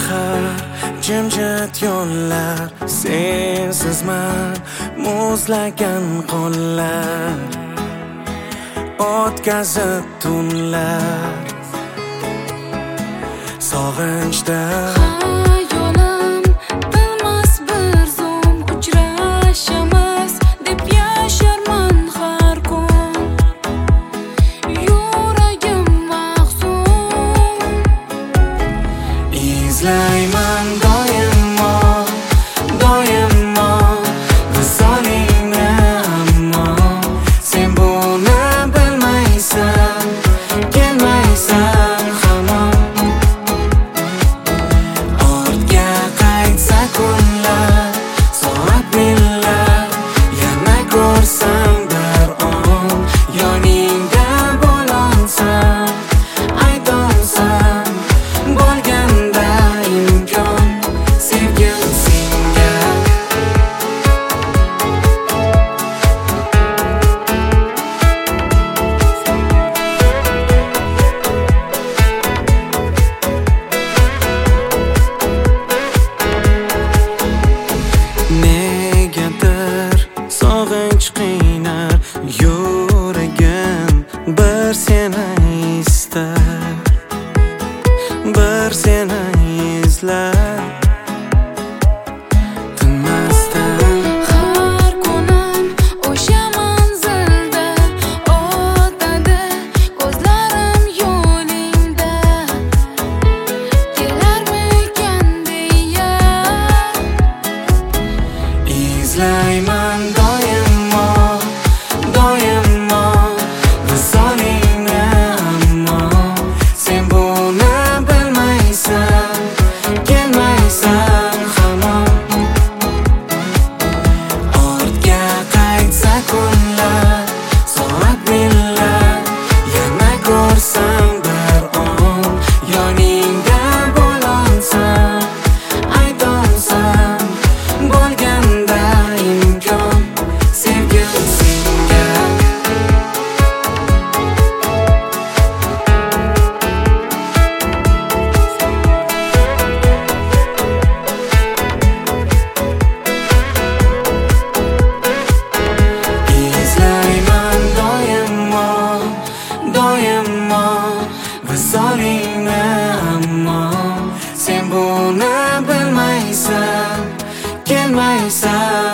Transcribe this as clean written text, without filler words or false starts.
shahar, jimjit yo'llar, sensizman muzlagan qo'llar, o'tkazib tunlar sog'inchda. Xayolim bilmas bir zum uchrashamiz deb yasharman har kun. Yuragim mahzun, izlayman doimo, doimo visolingni, ammo sen buni bilmaysan, kelmaysan hamon. Ortga qaytsa kunlar, soat millar, yana ko'rsam bir on, yoningda bo'lsam, aytolsam bo'lganda imkon, sevgim senga. Negadir sog'inch qiynar yuragim, bir seni istar, bir seni izlar, tinmasdan. har kunim o'sha manzilda o'tadi, ko'zlarim yo'lingda kelarmikan deya. Izlayman doimo, doimo visolingni, ammo sen buni bilmaysan, kelmaysan hamon. Ortga qaytsa kunlar, soat millar, yana ko'rsam bir on, yoningda bo'lsam, aytolsam bo'lganda imkon, sevgim senga. Izlayman doimo, doimo visolingni, ammo sen buni bilmaysan, kelmaysan